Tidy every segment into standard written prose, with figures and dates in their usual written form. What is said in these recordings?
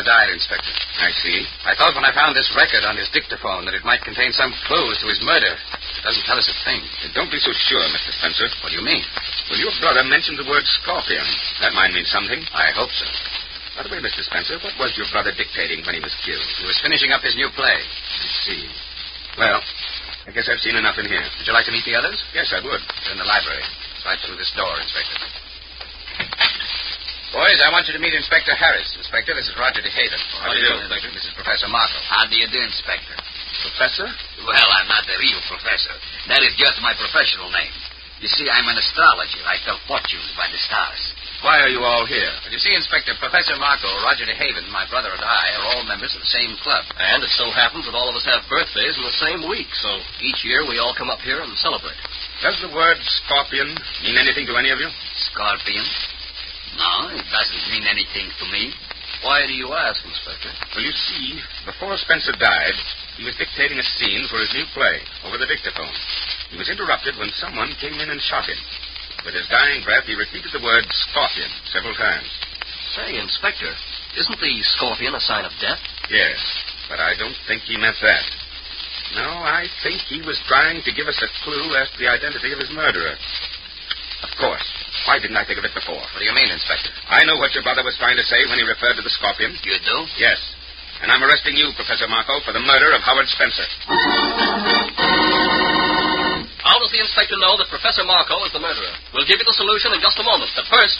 died, Inspector. I see. I thought when I found this record on his dictaphone that it might contain some clues to his murder. It doesn't tell us a thing. Don't be so sure, Mr. Spencer. What do you mean? Well, your brother mentioned the word scorpion. That might mean something. I hope so. By the way, Mr. Spencer, what was your brother dictating when he was killed? He was finishing up his new play. I see. Well, I guess I've seen enough in here. Would you like to meet the others? Yes, I would. They're in the library. Right through this door, Inspector. Boys, I want you to meet Inspector Harris. Inspector, this is Roger DeHaven. How do you do, Inspector? This is Professor Marco. How do you do, Inspector? Professor? Well, I'm not a real professor. That is just my professional name. You see, I'm an astrologer. I tell fortunes by the stars. Why are you all here? But you see, Inspector, Professor Marco, Roger DeHaven, my brother and I are all members of the same club. And it so happens that all of us have birthdays in the same week, so each year we all come up here and celebrate. Does the word scorpion mean anything to any of you? Scorpion? No, it doesn't mean anything to me. Why do you ask, Inspector? Well, you see, before Spencer died, he was dictating a scene for his new play over the dictaphone. He was interrupted when someone came in and shot him. With his dying breath, he repeated the word scorpion several times. Say, Inspector, isn't the scorpion a sign of death? Yes, but I don't think he meant that. No, I think he was trying to give us a clue as to the identity of his murderer. Of course. Why didn't I think of it before? What do you mean, Inspector? I know what your brother was trying to say when he referred to the scorpion. You do? Yes. And I'm arresting you, Professor Marco, for the murder of Howard Spencer. How does the inspector know that Professor Marco is the murderer? We'll give you the solution in just a moment. But first...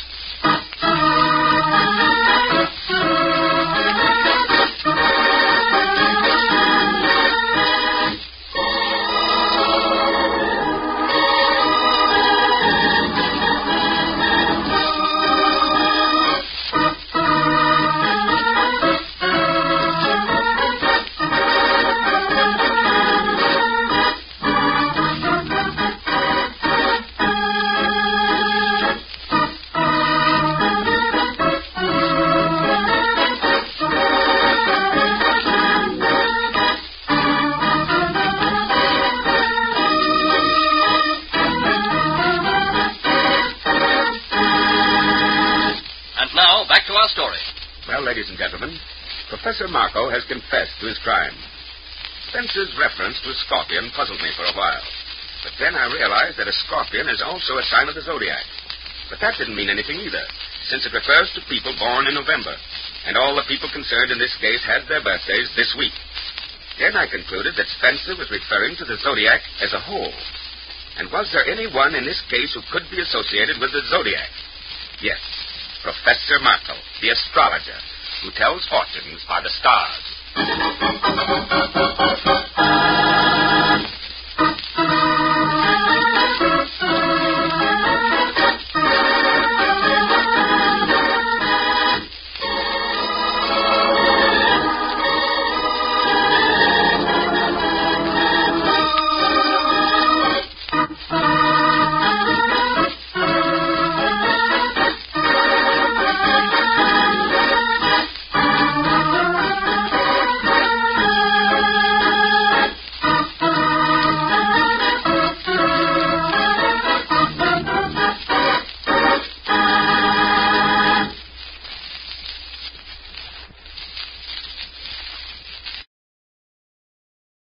story. Well, ladies and gentlemen, Professor Marco has confessed to his crime. Spencer's reference to a scorpion puzzled me for a while. But then I realized that a scorpion is also a sign of the zodiac. But that didn't mean anything either, since it refers to people born in November. And all the people concerned in this case had their birthdays this week. Then I concluded that Spencer was referring to the zodiac as a whole. And was there anyone in this case who could be associated with the zodiac? Yes. Professor Marco, the astrologer, who tells fortunes by the stars.